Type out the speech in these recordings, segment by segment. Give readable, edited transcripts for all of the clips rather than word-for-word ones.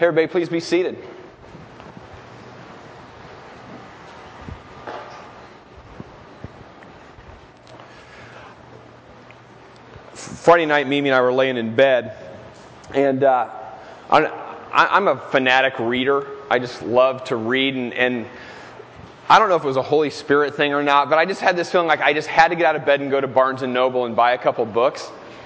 Everybody, please be seated. Friday night, Mimi and I were laying in bed, and I'm a fanatic reader. I just love to read, and I don't know if it was a Holy Spirit thing or not, but I just had this feeling like I just had to get out of bed and go to Barnes & Noble and buy a couple books.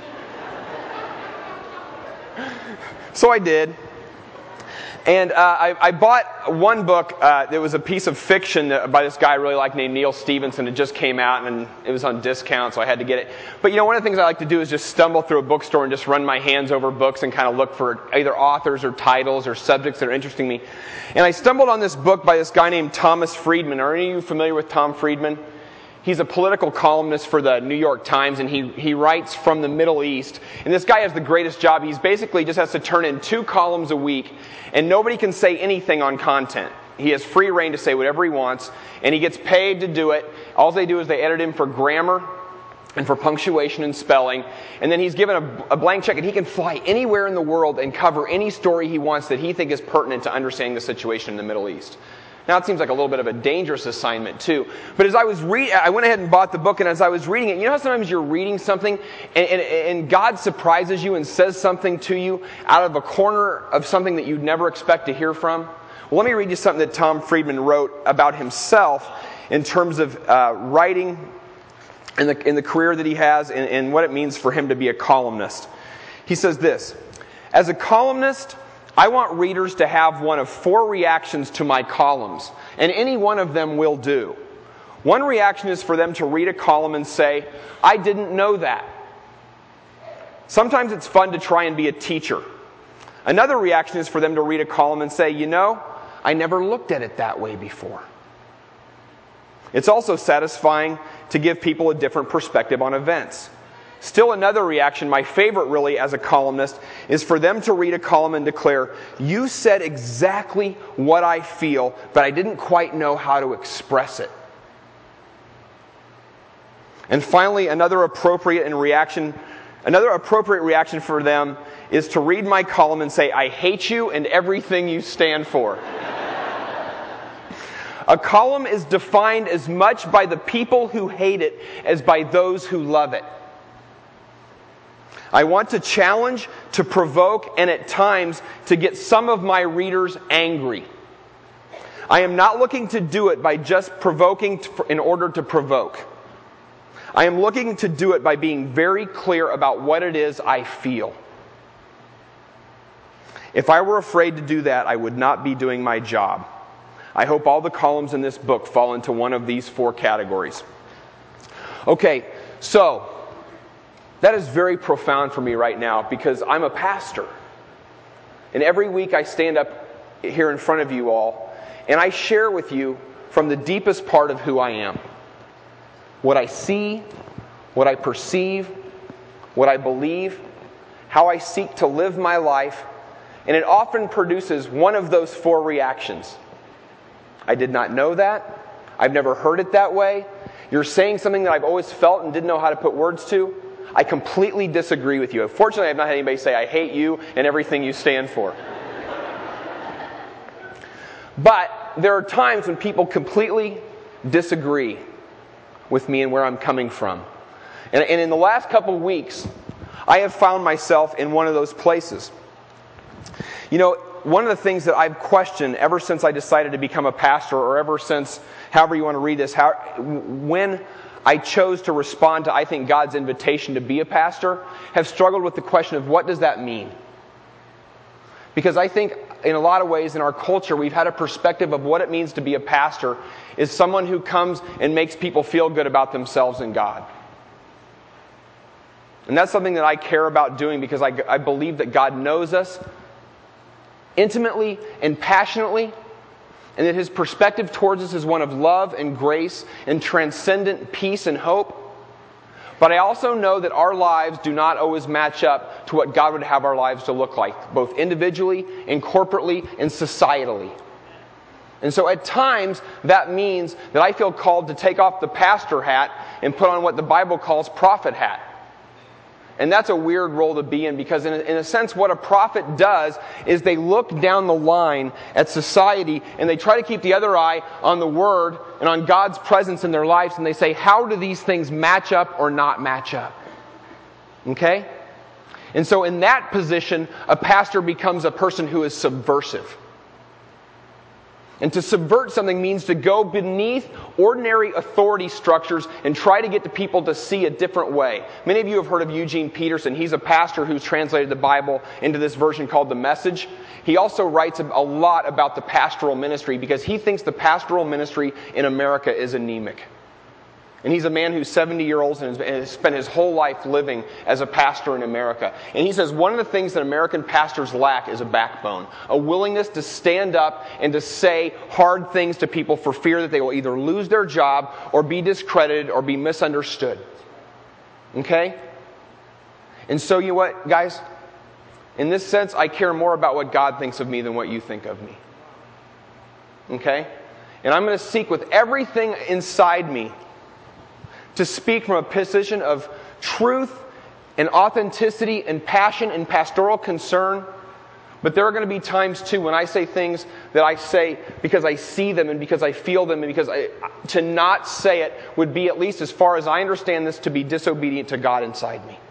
So I did. And I bought one book that was a piece of fiction by this guy I really like named Neal Stephenson. It just came out and it was on discount, so I had to get it. But one of the things I like to do is just stumble through a bookstore and just run my hands over books and kind of look for either authors or titles or subjects that are interesting me. And I stumbled on this book by this guy named Thomas Friedman. Are any of you familiar with Tom Friedman? He's a political columnist for the New York Times, and he writes from the Middle East. And this guy has the greatest job. He's basically just has to turn in 2 columns a week, and nobody can say anything on content. He has free reign to say whatever he wants, and he gets paid to do it. All they do is they edit him for grammar and for punctuation and spelling, and then he's given a blank check, and he can fly anywhere in the world and cover any story he wants that he thinks is pertinent to understanding the situation in the Middle East. Now, it seems like a little bit of a dangerous assignment, too. But as I was I went ahead and bought the book, and as I was reading it, how sometimes you're reading something, and God surprises you and says something to you out of a corner of something that you'd never expect to hear from? Well, let me read you something that Tom Friedman wrote about himself in terms of writing and the career that he has and what it means for him to be a columnist. He says this: "As a columnist, I want readers to have one of 4 reactions to my columns, and any one of them will do. One reaction is for them to read a column and say, 'I didn't know that.' Sometimes it's fun to try and be a teacher. Another reaction is for them to read a column and say, 'I never looked at it that way before.' It's also satisfying to give people a different perspective on events. Still another reaction, my favorite really as a columnist, is for them to read a column and declare, 'You said exactly what I feel, but I didn't quite know how to express it.' And finally, another appropriate reaction for them is to read my column and say, 'I hate you and everything you stand for.' A column is defined as much by the people who hate it as by those who love it. I want to challenge, to provoke, and at times to get some of my readers angry. I am not looking to do it by just provoking in order to provoke. I am looking to do it by being very clear about what it is I feel. If I were afraid to do that, I would not be doing my job. I hope all the columns in this book fall into one of these 4 categories." Okay, so that is very profound for me right now because I'm a pastor. And every week I stand up here in front of you all and I share with you from the deepest part of who I am. What I see, what I perceive, what I believe, how I seek to live my life, and it often produces one of those 4 reactions. I did not know that. I've never heard it that way. You're saying something that I've always felt and didn't know how to put words to. I completely disagree with you. Fortunately, I've not had anybody say, "I hate you and everything you stand for." But there are times when people completely disagree with me and where I'm coming from. And in the last couple weeks, I have found myself in one of those places. One of the things that I've questioned ever since I decided to become a pastor, or ever since, however you want to read this, when I chose to respond to, I think, God's invitation to be a pastor, have struggled with the question of what does that mean? Because I think in a lot of ways in our culture, we've had a perspective of what it means to be a pastor is someone who comes and makes people feel good about themselves and God. And that's something that I care about doing because I believe that God knows us intimately and passionately, and that His perspective towards us is one of love and grace and transcendent peace and hope. But I also know that our lives do not always match up to what God would have our lives to look like, both individually and corporately and societally. And so at times, that means that I feel called to take off the pastor hat and put on what the Bible calls prophet hat. And that's a weird role to be in, because in a sense what a prophet does is they look down the line at society and they try to keep the other eye on the Word and on God's presence in their lives, and they say, how do these things match up or not match up? Okay? And so in that position, a pastor becomes a person who is subversive. And to subvert something means to go beneath ordinary authority structures and try to get the people to see a different way. Many of you have heard of Eugene Peterson. He's a pastor who's translated the Bible into this version called The Message. He also writes a lot about the pastoral ministry because he thinks the pastoral ministry in America is anemic. And he's a man who's 70 years old and has spent his whole life living as a pastor in America. And he says one of the things that American pastors lack is a backbone. A willingness to stand up and to say hard things to people for fear that they will either lose their job or be discredited or be misunderstood. Okay? And so you know what, guys? In this sense, I care more about what God thinks of me than what you think of me. Okay? And I'm going to seek with everything inside me to speak from a position of truth and authenticity and passion and pastoral concern. But there are going to be times too when I say things that I say because I see them and because I feel them, and because to not say it would be, at least as far as I understand this, to be disobedient to God inside me.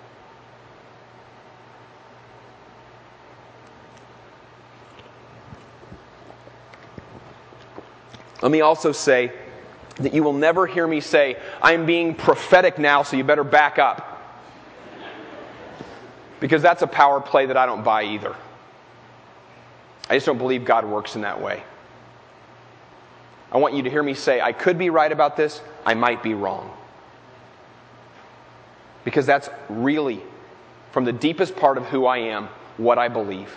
Let me also say that you will never hear me say, I'm being prophetic now, so you better back up. Because that's a power play that I don't buy either. I just don't believe God works in that way. I want you to hear me say, I could be right about this, I might be wrong. Because that's really, from the deepest part of who I am, what I believe.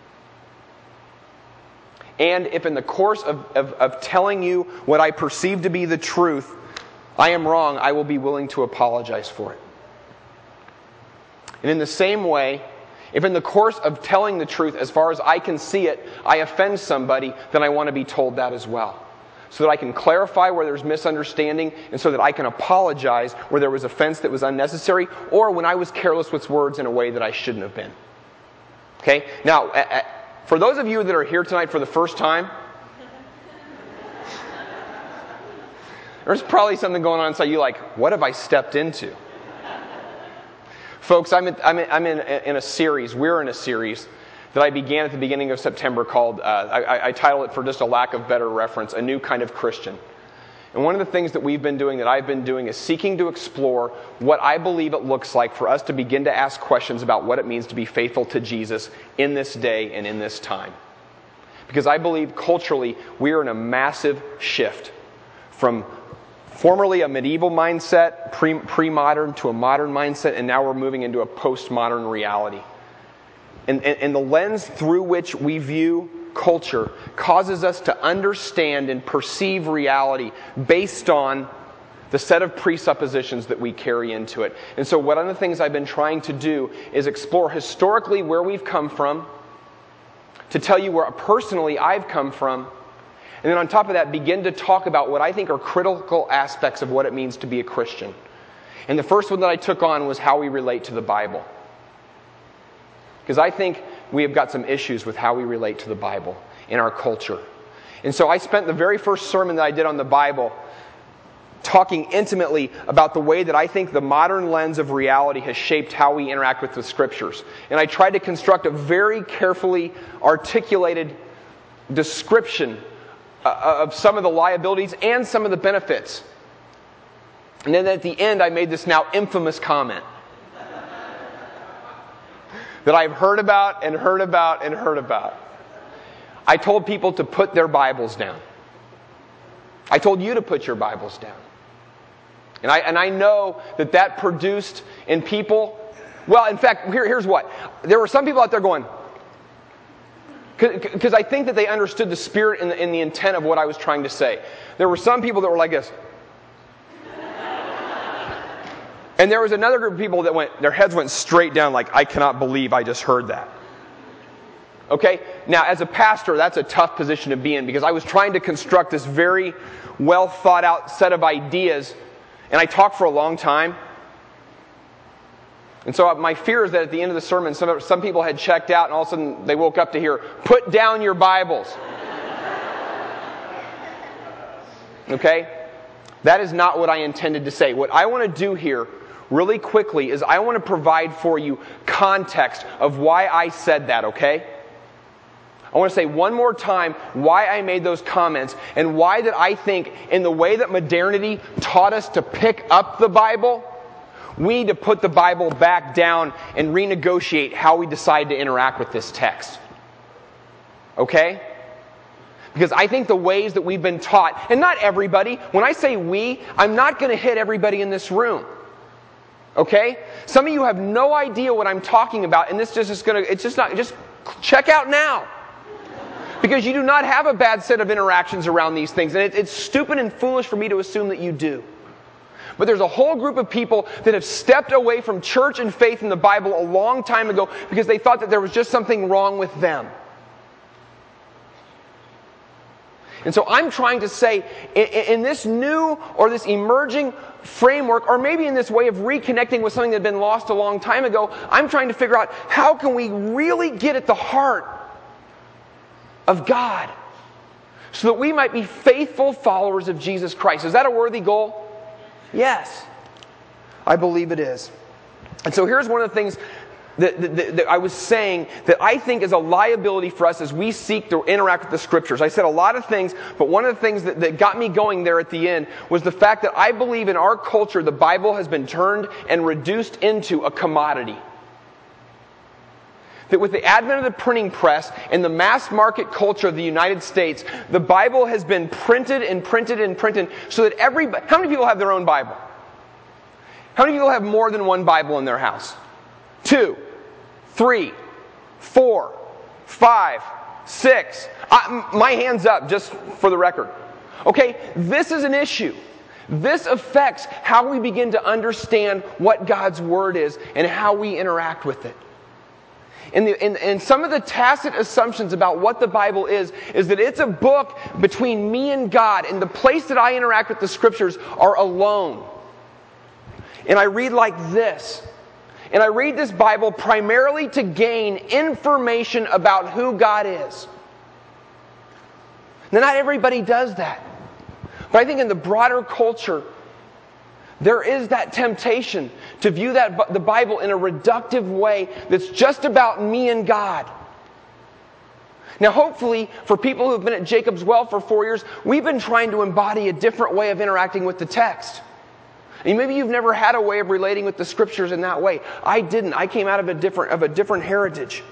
And if in the course of telling you what I perceive to be the truth, I am wrong, I will be willing to apologize for it. And in the same way, if in the course of telling the truth, as far as I can see it, I offend somebody, then I want to be told that as well. So that I can clarify where there's misunderstanding, and so that I can apologize where there was offense that was unnecessary, or when I was careless with words in a way that I shouldn't have been. Okay? Now, for those of you that are here tonight for the first time, there's probably something going on inside you like, what have I stepped into? Folks, I'm in a series, we're in a series that I began at the beginning of September called, I titled it for just a lack of better reference, A New Kind of Christian. And one of the things that we've been doing, that I've been doing, is seeking to explore what I believe it looks like for us to begin to ask questions about what it means to be faithful to Jesus in this day and in this time. Because I believe culturally we are in a massive shift from formerly a medieval mindset, pre-modern, to a modern mindset, and now we're moving into a postmodern reality. And the lens through which we view culture causes us to understand and perceive reality based on the set of presuppositions that we carry into it. And so one of the things I've been trying to do is explore historically where we've come from, to tell you where personally I've come from, and then on top of that begin to talk about what I think are critical aspects of what it means to be a Christian. And the first one that I took on was how we relate to the Bible. Because I think we have got some issues with how we relate to the Bible in our culture. And so I spent the very first sermon that I did on the Bible talking intimately about the way that I think the modern lens of reality has shaped how we interact with the Scriptures. And I tried to construct a very carefully articulated description of some of the liabilities and some of the benefits. And then at the end I made this now infamous comment that I've heard about and heard about and heard about. I told people to put their Bibles down. I told you to put your Bibles down. And I know that produced in people, well, in fact, here's what. There were some people out there going, because I think that they understood the spirit and the intent of what I was trying to say. There were some people that were like this. And there was another group of people that their heads went straight down like, I cannot believe I just heard that. Okay? Now, as a pastor, that's a tough position to be in, because I was trying to construct this very well thought out set of ideas, and I talked for a long time. And so my fear is that at the end of the sermon, some people had checked out and all of a sudden they woke up to hear, "Put down your Bibles." Okay? That is not what I intended to say. What I want to do here really quickly is I want to provide for you context of why I said that, okay? I want to say one more time why I made those comments and why that I think in the way that modernity taught us to pick up the Bible, we need to put the Bible back down and renegotiate how we decide to interact with this text. Okay? Because I think the ways that we've been taught, and not everybody, when I say we, I'm not going to hit everybody in this room. Okay? Some of you have no idea what I'm talking about, and this just check out now. Because you do not have a bad set of interactions around these things, and it's stupid and foolish for me to assume that you do. But there's a whole group of people that have stepped away from church and faith in the Bible a long time ago because they thought that there was just something wrong with them. And so I'm trying to say, in this new or this emerging framework, or maybe in this way of reconnecting with something that had been lost a long time ago, I'm trying to figure out how can we really get at the heart of God so that we might be faithful followers of Jesus Christ. Is that a worthy goal? Yes. I believe it is. And so here's one of the things that I was saying that I think is a liability for us as we seek to interact with the Scriptures. I said a lot of things, but one of the things that got me going there at the end was the fact that I believe in our culture the Bible has been turned and reduced into a commodity. That with the advent of the printing press and the mass market culture of the United States, the Bible has been printed and printed and printed so that everybody... How many people have their own Bible? How many people have more than one Bible in their house? 2, 3, 4, 5, 6. My hand's up, just for the record. Okay, this is an issue. This affects how we begin to understand what God's Word is and how we interact with it. And some of the tacit assumptions about what the Bible is that it's a book between me and God, and the place that I interact with the Scriptures are alone. And I read like this. And I read this Bible primarily to gain information about who God is. Now, not everybody does that. But I think in the broader culture, there is that temptation to view the Bible in a reductive way that's just about me and God. Now, hopefully, for people who have been at Jacob's Well for 4 years, we've been trying to embody a different way of interacting with the text. And maybe you've never had a way of relating with the Scriptures in that way. I didn't. I came out of a different heritage.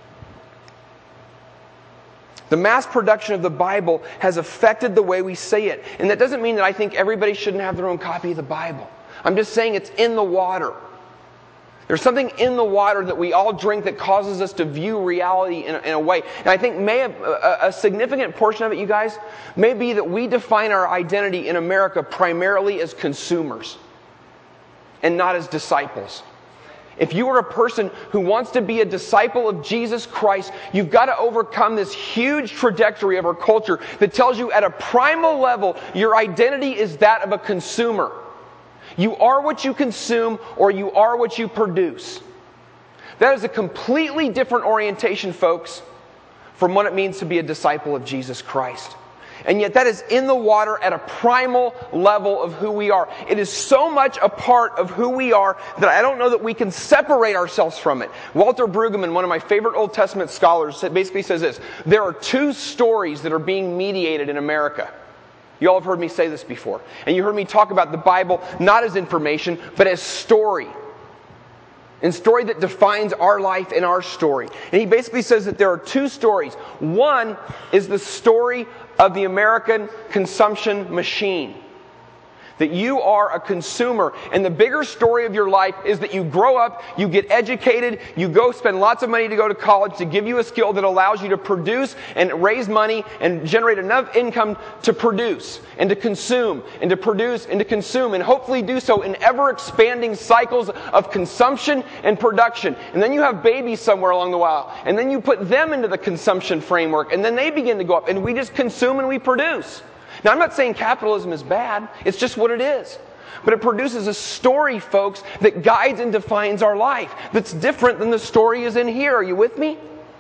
The mass production of the Bible has affected the way we say it. And that doesn't mean that I think everybody shouldn't have their own copy of the Bible. I'm just saying it's in the water. There's something in the water that we all drink that causes us to view reality in a way. And I think a significant portion of it, you guys, may be that we define our identity in America primarily as consumers and not as disciples. If you are a person who wants to be a disciple of Jesus Christ, you've got to overcome this huge trajectory of our culture that tells you at a primal level, your identity is that of a consumer. You are what you consume, or you are what you produce. That is a completely different orientation, folks, from what it means to be a disciple of Jesus Christ. And yet that is in the water at a primal level of who we are. It is so much a part of who we are that I don't know that we can separate ourselves from it. Walter Brueggemann, one of my favorite Old Testament scholars, basically says this: there are two stories that are being mediated in America. You all have heard me say this before. And you heard me talk about the Bible not as information, but as story. And story that defines our life and our story. And he basically says that there are two stories. One is the story of the American consumption machine. That you are a consumer. And the bigger story of your life is that you grow up, you get educated, you go spend lots of money to go to college to give you a skill that allows you to produce and raise money and generate enough income to produce and to consume and to produce and to consume, and hopefully do so in ever-expanding cycles of consumption and production. And then you have babies somewhere along the way, and then you put them into the consumption framework, and then they begin to go up, and we just consume and we produce. Now, I'm not saying capitalism is bad. It's just what it is. But it produces a story, folks, that guides and defines our life. That's different than the story is in here. Are you with me?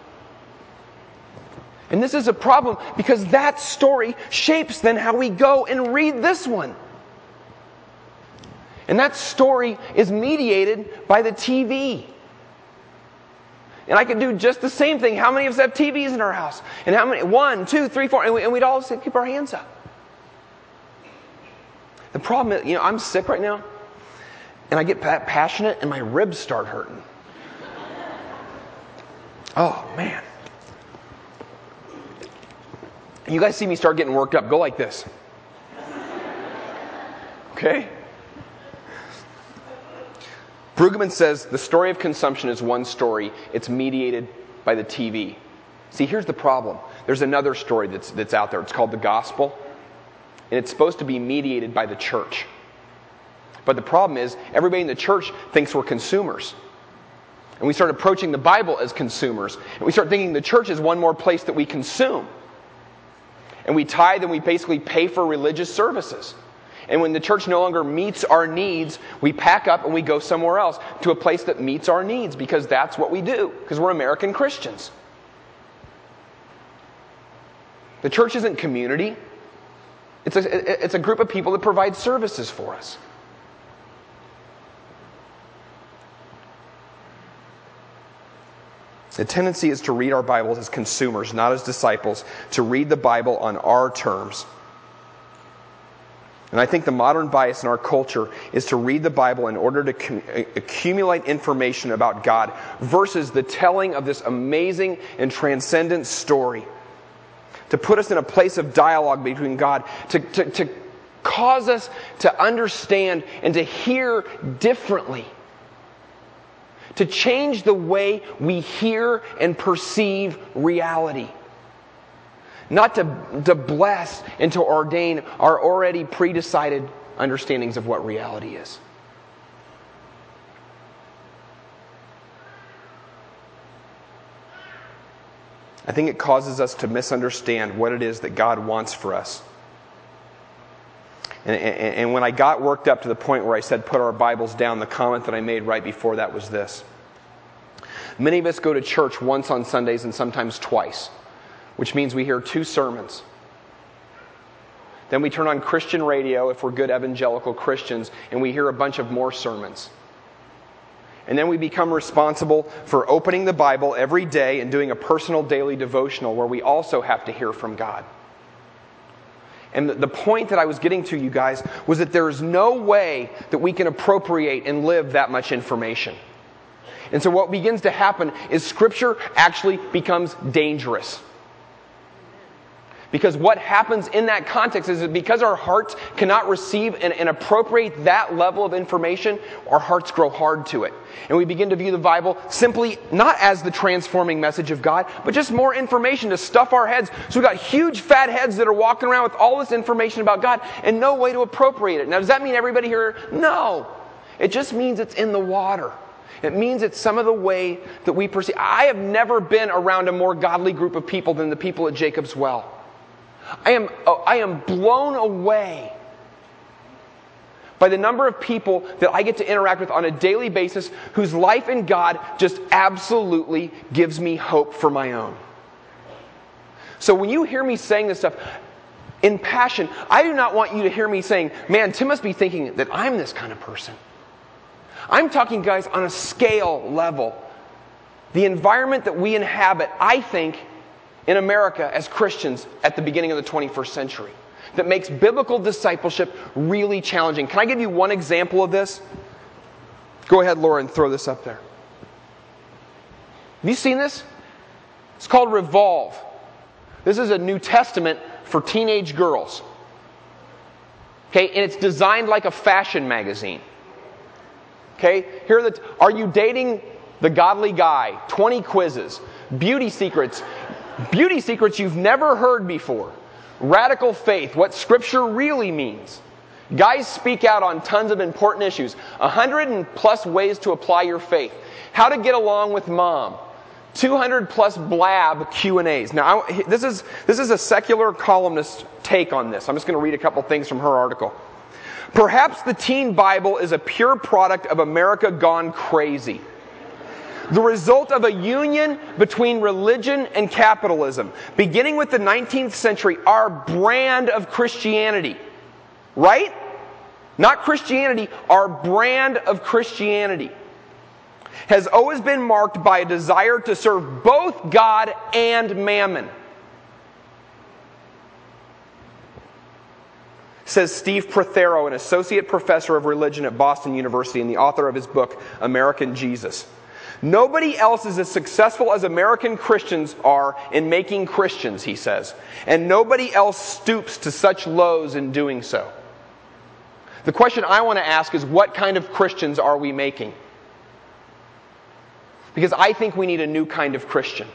And this is a problem because that story shapes then how we go and read this one. And that story is mediated by the TV. And I could do just the same thing. How many of us have TVs in our house? And how many? 1, 2, 3, 4. And we'd all keep our hands up. The problem is, I'm sick right now. And I get passionate and my ribs start hurting. Oh, man. You guys see me start getting worked up. Go like this. Okay? Brueggemann says the story of consumption is one story. It's mediated by the TV. See, here's the problem. There's another story that's out there. It's called the gospel. And it's supposed to be mediated by the church. But the problem is, everybody in the church thinks we're consumers. And we start approaching the Bible as consumers. And we start thinking the church is one more place that we consume. And we tithe and we basically pay for religious services. And when the church no longer meets our needs, we pack up and we go somewhere else to a place that meets our needs because that's what we do, because we're American Christians. The church isn't community. It's a group of people that provide services for us. The tendency is to read our Bibles as consumers, not as disciples, to read the Bible on our terms. And I think the modern bias in our culture is to read the Bible in order to accumulate information about God versus the telling of this amazing and transcendent story. To put us in a place of dialogue between God, to cause us to understand and to hear differently. To change the way we hear and perceive reality. Not to bless and to ordain our already pre-decided understandings of what reality is. I think it causes us to misunderstand what it is that God wants for us. And when I got worked up to the point where I said put our Bibles down, the comment that I made right before that was this. Many of us go to church once on Sundays and sometimes twice, which means we hear 2 sermons. Then we turn on Christian radio if we're good evangelical Christians, and we hear a bunch of more sermons. And then we become responsible for opening the Bible every day and doing a personal daily devotional where we also have to hear from God. And the point that I was getting to, you guys, was that there is no way that we can appropriate and live that much information. And so what begins to happen is Scripture actually becomes dangerous. Because what happens in that context is that because our hearts cannot receive and appropriate that level of information, our hearts grow hard to it. And we begin to view the Bible simply not as the transforming message of God, but just more information to stuff our heads. So we've got huge fat heads that are walking around with all this information about God and no way to appropriate it. Now, does that mean everybody here? No. It just means it's in the water. It means it's some of the way that we perceive. I have never been around a more godly group of people than the people at Jacob's Well. I am blown away by the number of people that I get to interact with on a daily basis whose life in God just absolutely gives me hope for my own. So when you hear me saying this stuff in passion, I do not want you to hear me saying, man, Tim must be thinking that I'm this kind of person. I'm talking, guys, on a scale level. The environment that we inhabit, I think, in America as Christians at the beginning of the 21st century that makes biblical discipleship really challenging. Can I give you one example of this? Go ahead, Laura, and throw this up there. Have you seen this? It's called Revolve. This is a New Testament for teenage girls. Okay, and it's designed like a fashion magazine. Okay, here are are you dating the godly guy? 20 quizzes. Beauty secrets you've never heard before. Radical faith, what Scripture really means. Guys speak out on tons of important issues. 100+ ways to apply your faith. How to get along with mom. 200+ blab Q&As. Now, this is a secular columnist take on this. I'm just going to read a couple things from her article. Perhaps the teen Bible is a pure product of America gone crazy. The result of a union between religion and capitalism. Beginning with the 19th century, our brand of Christianity, right? Not Christianity, our brand of Christianity has always been marked by a desire to serve both God and mammon. Says Steve Prothero, an associate professor of religion at Boston University and the author of his book, American Jesus. Nobody else is as successful as American Christians are in making Christians, he says. And nobody else stoops to such lows in doing so. The question I want to ask is, what kind of Christians are we making? Because I think we need a new kind of Christian.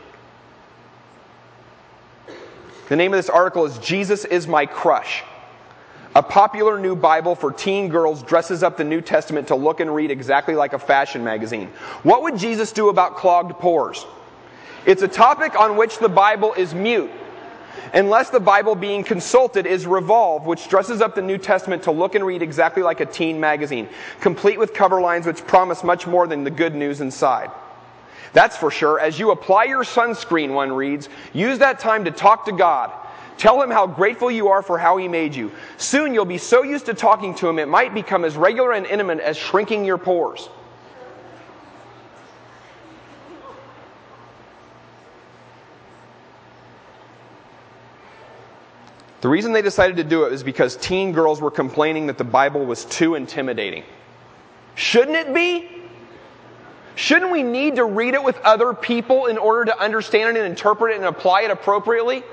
The name of this article is Jesus is My Crush. A popular new Bible for teen girls dresses up the New Testament to look and read exactly like a fashion magazine. What would Jesus do about clogged pores? It's a topic on which the Bible is mute, unless the Bible being consulted is Revolve, which dresses up the New Testament to look and read exactly like a teen magazine, complete with cover lines which promise much more than the good news inside. That's for sure. As you apply your sunscreen, one reads, use that time to talk to God. Tell Him how grateful you are for how He made you. Soon you'll be so used to talking to Him, it might become as regular and intimate as shrinking your pores. The reason they decided to do it is because teen girls were complaining that the Bible was too intimidating. Shouldn't it be? Shouldn't we need to read it with other people in order to understand it and interpret it and apply it appropriately?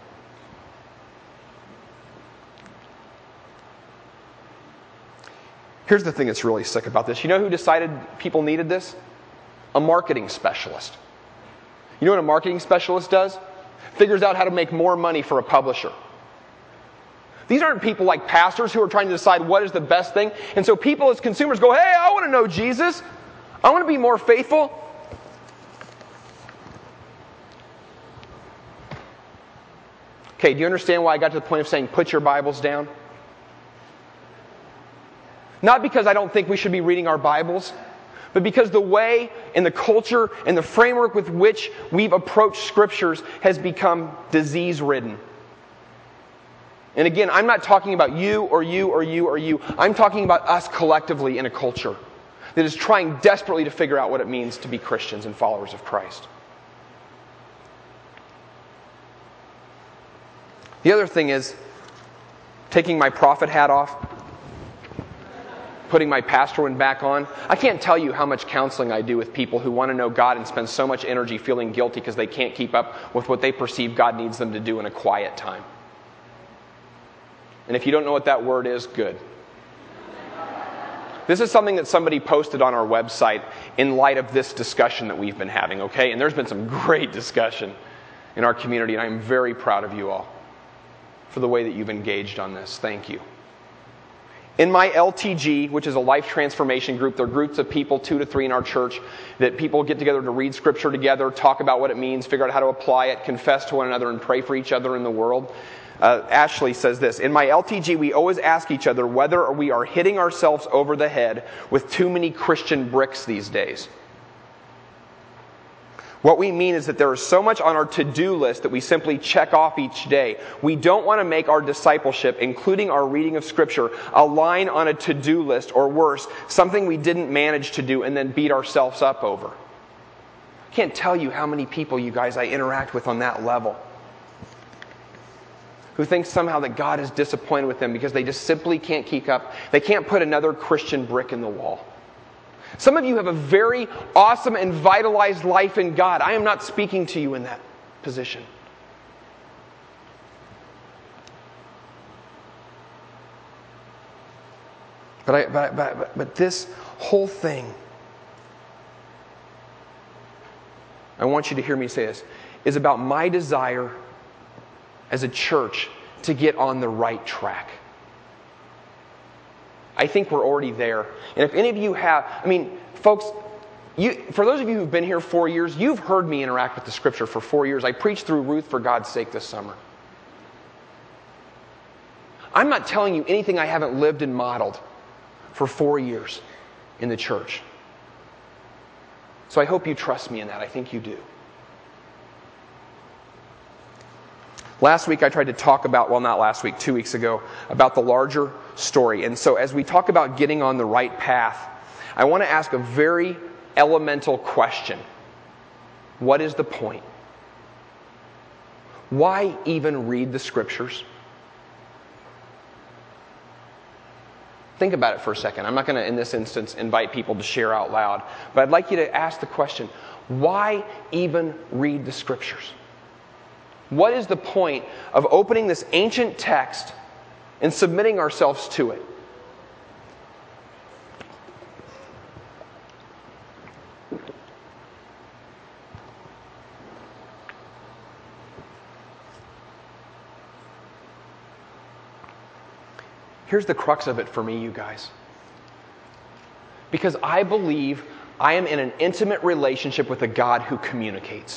Here's the thing that's really sick about this. You know who decided people needed this? A marketing specialist. You know what a marketing specialist does? Figures out how to make more money for a publisher. These aren't people like pastors who are trying to decide what is the best thing. And so people as consumers go, hey, I want to know Jesus. I want to be more faithful. Okay, do you understand why I got to the point of saying put your Bibles down? Not because I don't think we should be reading our Bibles, but because the way and the culture and the framework with which we've approached Scriptures has become disease-ridden. And again, I'm not talking about you or you or you or you. I'm talking about us collectively in a culture that is trying desperately to figure out what it means to be Christians and followers of Christ. The other thing is taking my prophet hat off, putting my pastor one back on. I can't tell you how much counseling I do with people who want to know God and spend so much energy feeling guilty because they can't keep up with what they perceive God needs them to do in a quiet time. And if you don't know what that word is, good. This is something that somebody posted on our website in light of this discussion that we've been having, okay? And there's been some great discussion in our community, and I'm very proud of you all for the way that you've engaged on this. Thank you. In my LTG, which is a life transformation group, there are groups of people, 2 to 3 in our church, that people get together to read Scripture together, talk about what it means, figure out how to apply it, confess to one another, and pray for each other in the world. Ashley says this, in my LTG, we always ask each other whether we are hitting ourselves over the head with too many Christian bricks these days. What we mean is that there is so much on our to-do list that we simply check off each day. We don't want to make our discipleship, including our reading of Scripture, a line on a to-do list, or worse, something we didn't manage to do and then beat ourselves up over. I can't tell you how many people, you guys, I interact with on that level who think somehow that God is disappointed with them because they just simply can't keep up. They can't put another Christian brick in the wall. Some of you have a very awesome and vitalized life in God. I am not speaking to you in that position. But this whole thing, I want you to hear me say this, is about my desire as a church to get on the right track. I think we're already there. And if any of you have, folks, for those of you who've been here 4 years, you've heard me interact with the Scripture for 4 years. I preached through Ruth for God's sake this summer. I'm not telling you anything I haven't lived and modeled for 4 years in the church. So I hope you trust me in that. I think you do. Last week I tried to talk about, well, not last week, 2 weeks ago, about the larger story. And so as we talk about getting on the right path, I want to ask a very elemental question. What is the point? Why even read the Scriptures? Think about it for a second. I'm not going to, in this instance, invite people to share out loud. But I'd like you to ask the question, why even read the Scriptures? What is the point of opening this ancient text and submitting ourselves to it? Here's the crux of it for me, you guys. Because I believe I am in an intimate relationship with a God who communicates.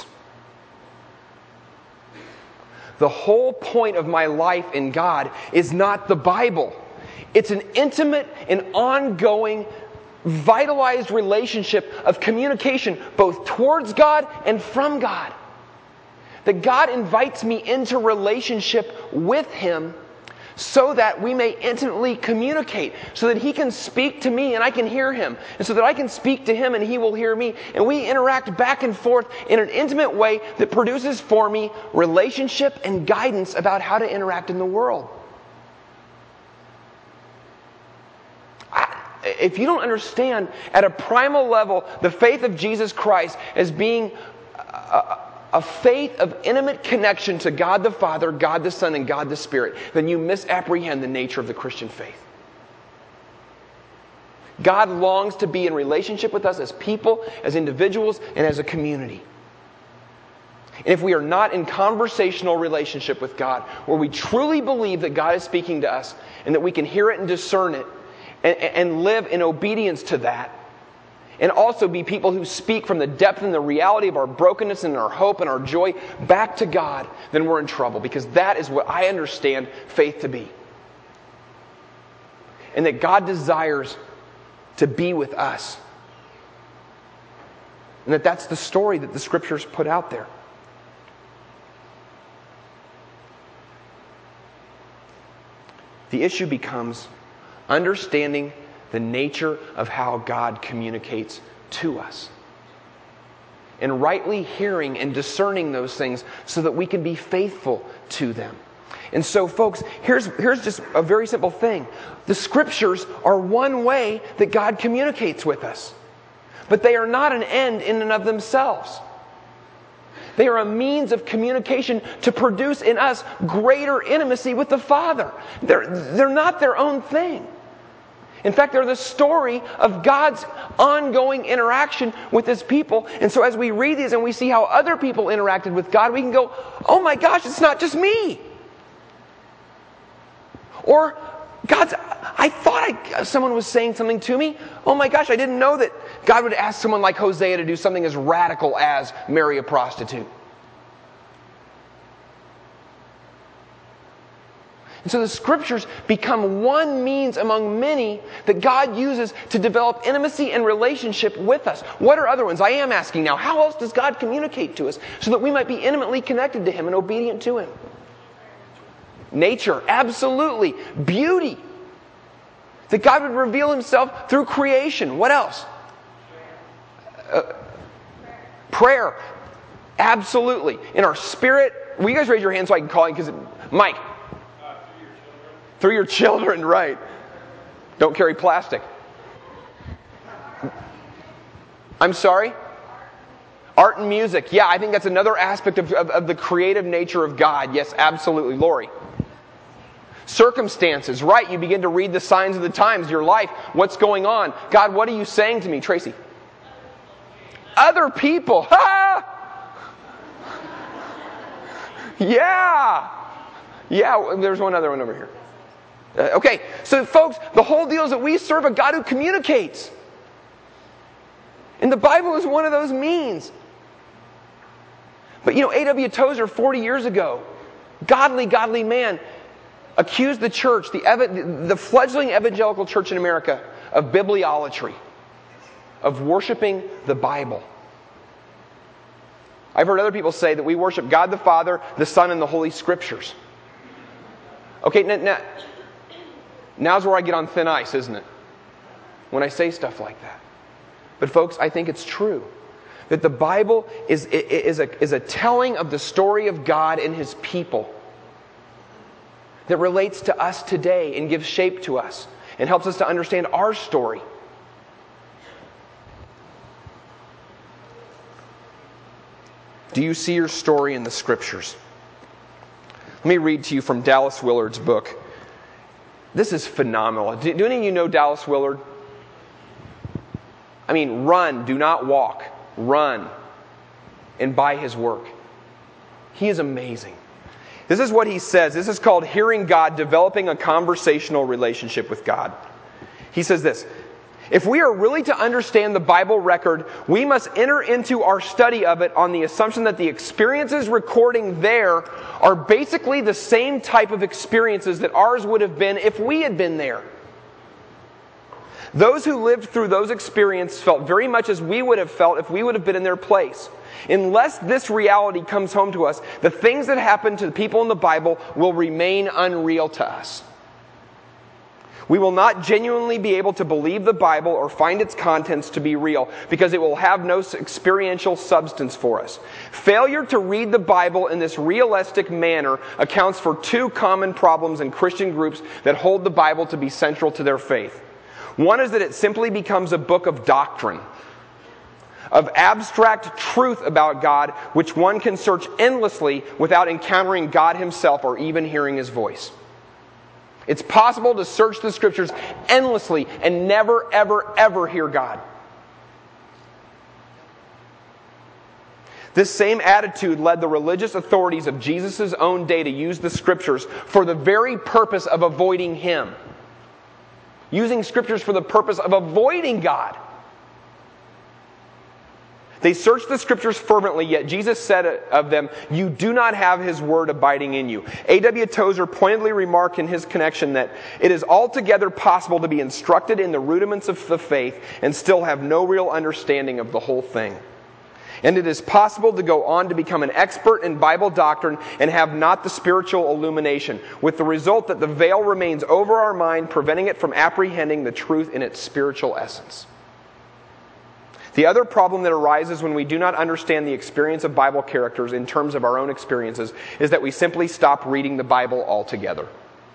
The whole point of my life in God is not the Bible. It's an intimate and ongoing, vitalized relationship of communication both towards God and from God. That God invites me into relationship with Him so that we may intimately communicate, so that He can speak to me and I can hear Him, and so that I can speak to Him and He will hear me, and we interact back and forth in an intimate way that produces for me relationship and guidance about how to interact in the world. If you don't understand at a primal level the faith of Jesus Christ as being a faith of intimate connection to God the Father, God the Son, and God the Spirit, then you misapprehend the nature of the Christian faith. God longs to be in relationship with us as people, as individuals, and as a community. And if we are not in conversational relationship with God, where we truly believe that God is speaking to us, and that we can hear it and discern it, and live in obedience to that, and also be people who speak from the depth and the reality of our brokenness and our hope and our joy back to God, then we're in trouble. Because that is what I understand faith to be. And that God desires to be with us. And that that's the story that the Scriptures put out there. The issue becomes understanding the nature of how God communicates to us. And rightly hearing and discerning those things so that we can be faithful to them. And so, folks, here's just a very simple thing. The Scriptures are one way that God communicates with us. But they are not an end in and of themselves. They are a means of communication to produce in us greater intimacy with the Father. They're not their own thing. In fact, they're the story of God's ongoing interaction with His people. And so as we read these and we see how other people interacted with God, we can go, oh my gosh, it's not just me. Or, I thought someone was saying something to me. Oh my gosh, I didn't know that God would ask someone like Hosea to do something as radical as marry a prostitute. And so the Scriptures become one means among many that God uses to develop intimacy and relationship with us. What are other ones? I am asking now, how else does God communicate to us so that we might be intimately connected to Him and obedient to Him? Nature, absolutely. Beauty. That God would reveal Himself through creation. What else? Prayer. Absolutely. In our spirit. Will you guys raise your hand so I can call you? Mike. Through your children, right. Don't carry plastic. I'm sorry? Art and music. Yeah, I think that's another aspect of the creative nature of God. Yes, absolutely. Lori. Circumstances, right. You begin to read the signs of the times, your life, what's going on. God, what are you saying to me? Tracy. Other people. Ha! Yeah. Yeah, there's one other one over here. Okay, so folks, the whole deal is that we serve a God who communicates. And the Bible is one of those means. But A.W. Tozer, 40 years ago, godly man, accused the church, the fledgling evangelical church in America, of bibliolatry, of worshiping the Bible. I've heard other people say that we worship God the Father, the Son, and the Holy Scriptures. Okay, now's where I get on thin ice, isn't it? When I say stuff like that. But folks, I think it's true. That the Bible is a telling of the story of God and His people that relates to us today and gives shape to us and helps us to understand our story. Do you see your story in the Scriptures? Let me read to you from Dallas Willard's book. This is phenomenal. Do any of you know Dallas Willard? I mean, run, do not walk. Run and buy his work. He is amazing. This is what he says. This is called Hearing God, Developing a Conversational Relationship with God. He says this: if we are really to understand the Bible record, we must enter into our study of it on the assumption that the experiences recording there are basically the same type of experiences that ours would have been if we had been there. Those who lived through those experiences felt very much as we would have felt if we would have been in their place. Unless this reality comes home to us, the things that happen to the people in the Bible will remain unreal to us. We will not genuinely be able to believe the Bible or find its contents to be real because it will have no experiential substance for us. Failure to read the Bible in this realistic manner accounts for two common problems in Christian groups that hold the Bible to be central to their faith. One is that it simply becomes a book of doctrine, of abstract truth about God, which one can search endlessly without encountering God Himself or even hearing His voice. It's possible to search the Scriptures endlessly and never, ever, ever hear God. This same attitude led the religious authorities of Jesus' own day to use the Scriptures for the very purpose of avoiding Him. Using Scriptures for the purpose of avoiding God. They searched the Scriptures fervently, yet Jesus said of them, "You do not have His Word abiding in you." A.W. Tozer pointedly remarked in his connection that it is altogether possible to be instructed in the rudiments of the faith and still have no real understanding of the whole thing. And it is possible to go on to become an expert in Bible doctrine and have not the spiritual illumination, with the result that the veil remains over our mind, preventing it from apprehending the truth in its spiritual essence. The other problem that arises when we do not understand the experience of Bible characters in terms of our own experiences is that we simply stop reading the Bible altogether.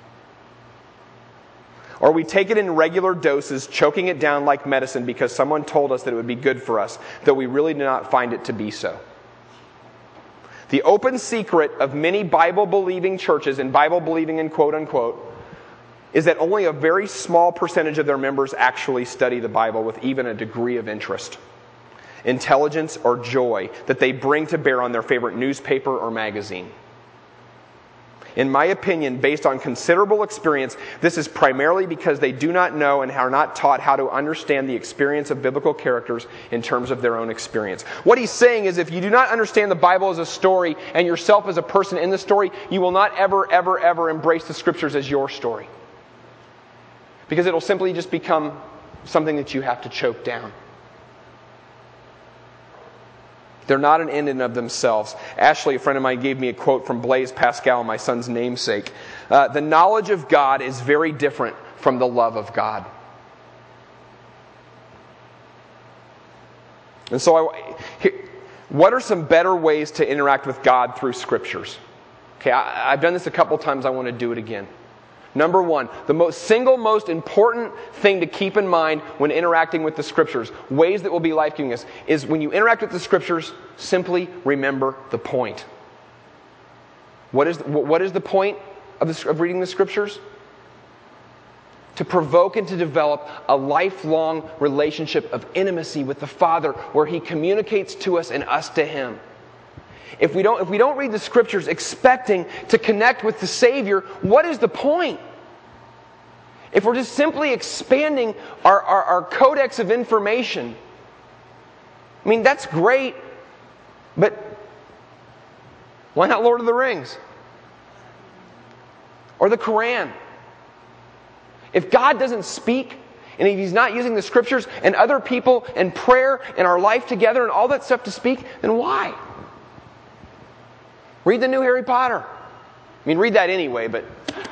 Or we take it in regular doses, choking it down like medicine because someone told us that it would be good for us, though we really do not find it to be so. The open secret of many Bible-believing churches, and Bible-believing in quote-unquote, is that only a very small percentage of their members actually study the Bible with even a degree of interest, intelligence, or joy that they bring to bear on their favorite newspaper or magazine. In my opinion, based on considerable experience, this is primarily because they do not know and are not taught how to understand the experience of biblical characters in terms of their own experience. What he's saying is if you do not understand the Bible as a story and yourself as a person in the story, you will not ever, ever, ever embrace the Scriptures as your story. Because it'll simply just become something that you have to choke down. They're not an end in of themselves. Ashley, a friend of mine, gave me a quote from Blaise Pascal, my son's namesake. The knowledge of God is very different from the love of God. And so, what are some better ways to interact with God through Scriptures? Okay, I've done this a couple times. I want to do it again. Number one, the single most important thing to keep in mind when interacting with the Scriptures, ways that will be life-giving us, is when you interact with the Scriptures, simply remember the point. What is the point of reading the Scriptures? To provoke and to develop a lifelong relationship of intimacy with the Father, where He communicates to us and us to Him. If we don't read the Scriptures expecting to connect with the Savior, what is the point? If we're just simply expanding our codex of information, I mean, that's great, but why not Lord of the Rings? or the Quran. If God doesn't speak, and if He's not using the Scriptures and other people and prayer and our life together and all that stuff to speak, then why? Read the new Harry Potter. I mean, read that anyway, but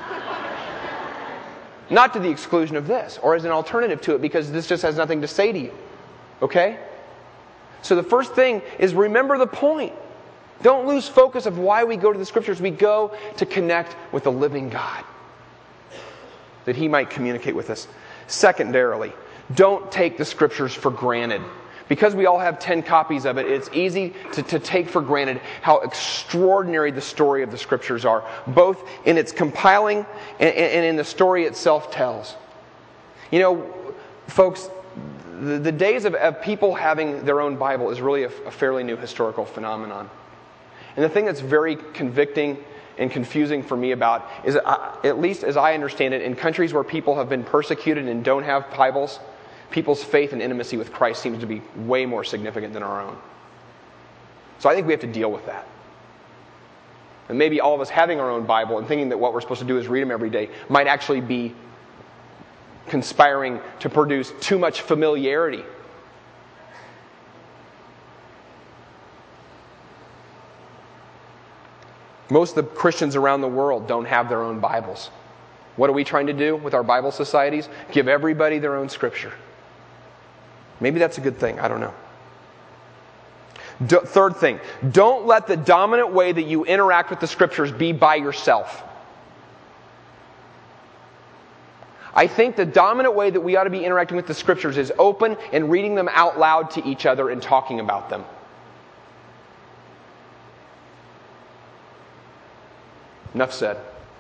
not to the exclusion of this, or as an alternative to it, because this just has nothing to say to you. Okay? So the first thing is remember the point. Don't lose focus of why we go to the Scriptures. We go to connect with the living God, that He might communicate with us. Secondarily, don't take the Scriptures for granted. Because we all have 10 copies of it, it's easy to take for granted how extraordinary the story of the Scriptures are, both in its compiling and in the story itself tells. You know, folks, the days of people having their own Bible is really a fairly new historical phenomenon. And the thing that's very convicting and confusing for me about is, at least as I understand it, in countries where people have been persecuted and don't have Bibles, people's faith and intimacy with Christ seems to be way more significant than our own. So I think we have to deal with that. And maybe all of us having our own Bible and thinking that what we're supposed to do is read them every day might actually be conspiring to produce too much familiarity. Most of the Christians around the world don't have their own Bibles. What are we trying to do with our Bible societies? Give everybody their own Scripture. Maybe that's a good thing. I don't know. Third thing, don't let the dominant way that you interact with the Scriptures be by yourself. I think the dominant way that we ought to be interacting with the Scriptures is open and reading them out loud to each other and talking about them. Enough said.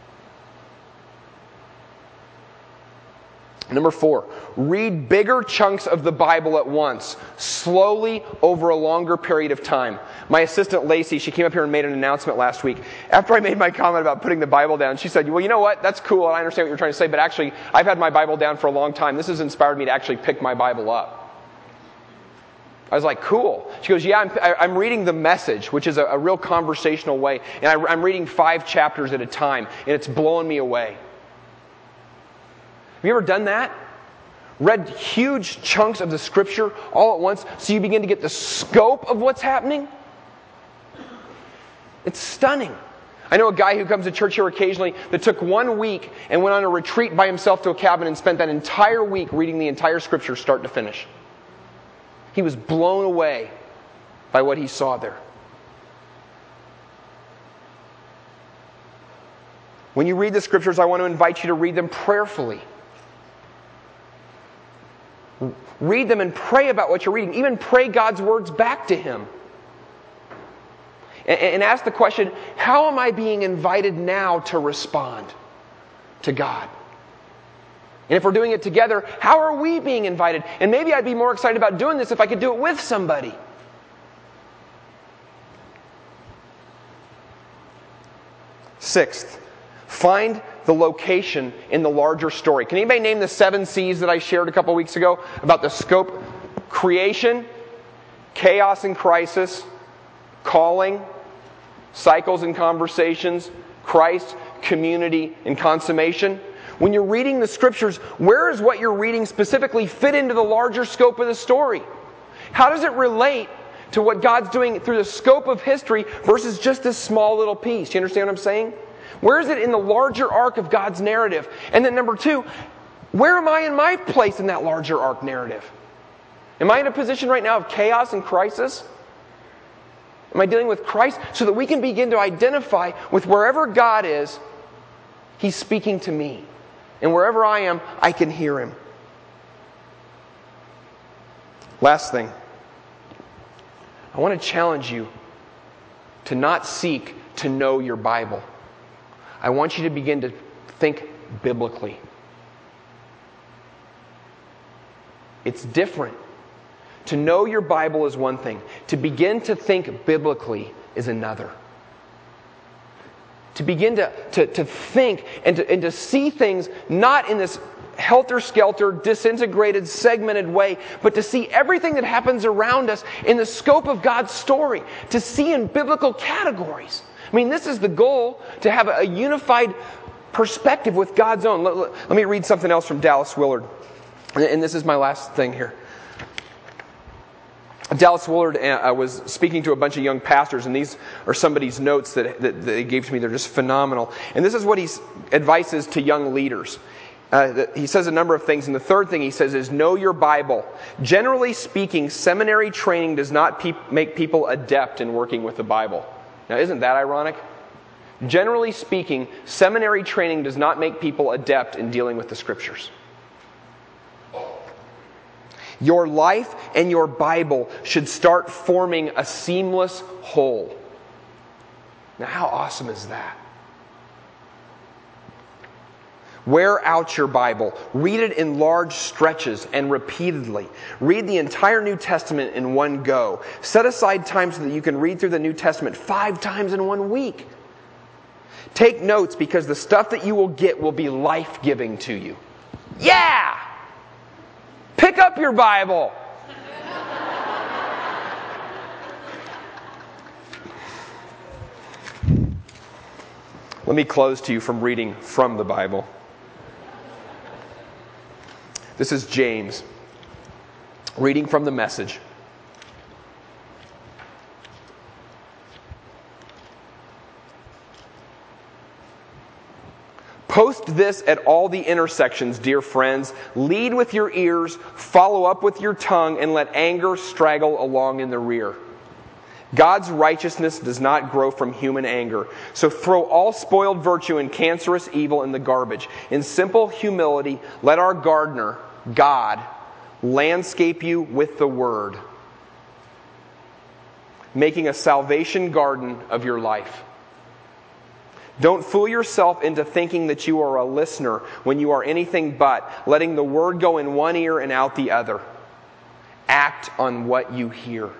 Number 4, read bigger chunks of the Bible at once, slowly over a longer period of time. My assistant Lacey, she came up here and made an announcement last week. After I made my comment about putting the Bible down, she said, well, you know what? That's cool, and I understand what you're trying to say, but actually, I've had my Bible down for a long time. This has inspired me to actually pick my Bible up. I was like, cool. She goes, yeah, I'm reading the Message, which is a real conversational way, and I'm reading 5 chapters at a time, and it's blowing me away. Have you ever done that? Read huge chunks of the Scripture all at once so you begin to get the scope of what's happening? It's stunning. I know a guy who comes to church here occasionally that took 1 week and went on a retreat by himself to a cabin and spent that entire week reading the entire Scripture start to finish. He was blown away by what he saw there. When you read the Scriptures, I want to invite you to read them prayerfully. Read them and pray about what you're reading. Even pray God's words back to Him. And ask the question, how am I being invited now to respond to God? And if we're doing it together, how are we being invited? And maybe I'd be more excited about doing this if I could do it with somebody. Sixth, find the location in the larger story. Can anybody name the 7 C's that I shared a couple weeks ago about the scope? Creation, chaos and crisis, calling, cycles and conversations, Christ, community, and consummation. When you're reading the Scriptures, where is what you're reading specifically fit into the larger scope of the story? How does it relate to what God's doing through the scope of history versus just this small little piece? Do you understand what I'm saying? Where is it in the larger arc of God's narrative? And then number 2, where am I in my place in that larger arc narrative? Am I in a position right now of chaos and crisis? Am I dealing with Christ? So that we can begin to identify with wherever God is, He's speaking to me. And wherever I am, I can hear Him. Last thing. I want to challenge you to not seek to know your Bible. I want you to begin to think biblically. It's different. To know your Bible is one thing. To begin to think biblically is another. To begin to think and to see things not in this helter-skelter, disintegrated, segmented way, but to see everything that happens around us in the scope of God's story. To see in biblical categories. I mean, this is the goal, to have a unified perspective with God's own. Let me read something else from Dallas Willard. And this is my last thing here. Dallas Willard was speaking to a bunch of young pastors, and these are somebody's notes that he gave to me. They're just phenomenal. And this is what he advises to young leaders. He says a number of things, and the third thing he says is know your Bible. Generally speaking, seminary training does not make people adept in working with the Bible. Now, isn't that ironic? Generally speaking, seminary training does not make people adept in dealing with the Scriptures. Your life and your Bible should start forming a seamless whole. Now, how awesome is that? Wear out your Bible. Read it in large stretches and repeatedly. Read the entire New Testament in one go. Set aside time so that you can read through the New Testament 5 times in 1 week. Take notes because the stuff that you will get will be life-giving to you. Yeah! Pick up your Bible. Let me close to you from reading from the Bible. This is James, reading from the Message. Post this at all the intersections, dear friends. Lead with your ears, follow up with your tongue, and let anger straggle along in the rear. God's righteousness does not grow from human anger. So throw all spoiled virtue and cancerous evil in the garbage. In simple humility, let our gardener, God, landscape you with the Word, making a salvation garden of your life. Don't fool yourself into thinking that you are a listener when you are anything but, letting the Word go in one ear and out the other. Act on what you hear.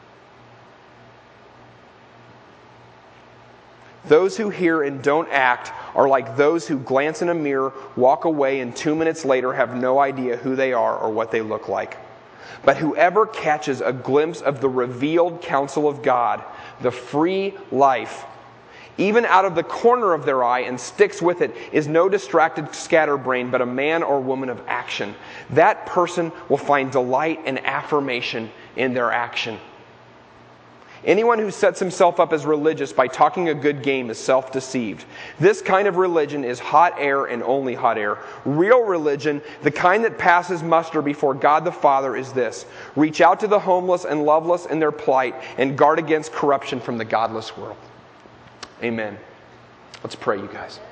Those who hear and don't act are like those who glance in a mirror, walk away, and 2 minutes later have no idea who they are or what they look like. But whoever catches a glimpse of the revealed counsel of God, the free life, even out of the corner of their eye, and sticks with it, is no distracted scatterbrain, but a man or woman of action. That person will find delight and affirmation in their action. Anyone who sets himself up as religious by talking a good game is self-deceived. This kind of religion is hot air and only hot air. Real religion, the kind that passes muster before God the Father, is this: reach out to the homeless and loveless in their plight and guard against corruption from the godless world. Amen. Let's pray, you guys.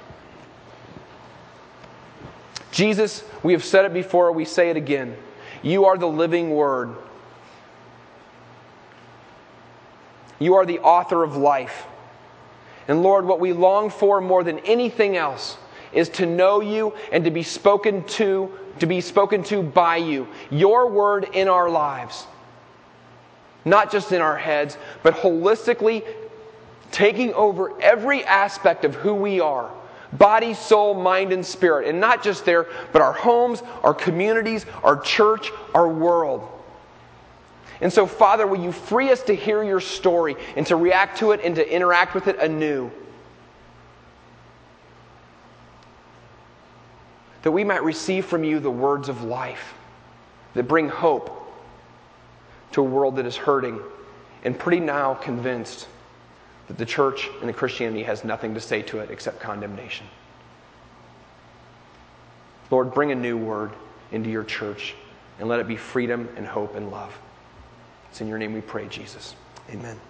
Jesus, we have said it before, we say it again. You are the living Word. You are the author of life. And Lord, what we long for more than anything else is to know you and to be spoken to by you. Your word in our lives. Not just in our heads, but holistically taking over every aspect of who we are. Body, soul, mind, and spirit. And not just there, but our homes, our communities, our church, our world. And so, Father, will you free us to hear your story and to react to it and to interact with it anew? That we might receive from you the words of life that bring hope to a world that is hurting and pretty now convinced that the church and the Christianity has nothing to say to it except condemnation. Lord, bring a new word into your church and let it be freedom and hope and love. It's in your name we pray, Jesus. Amen.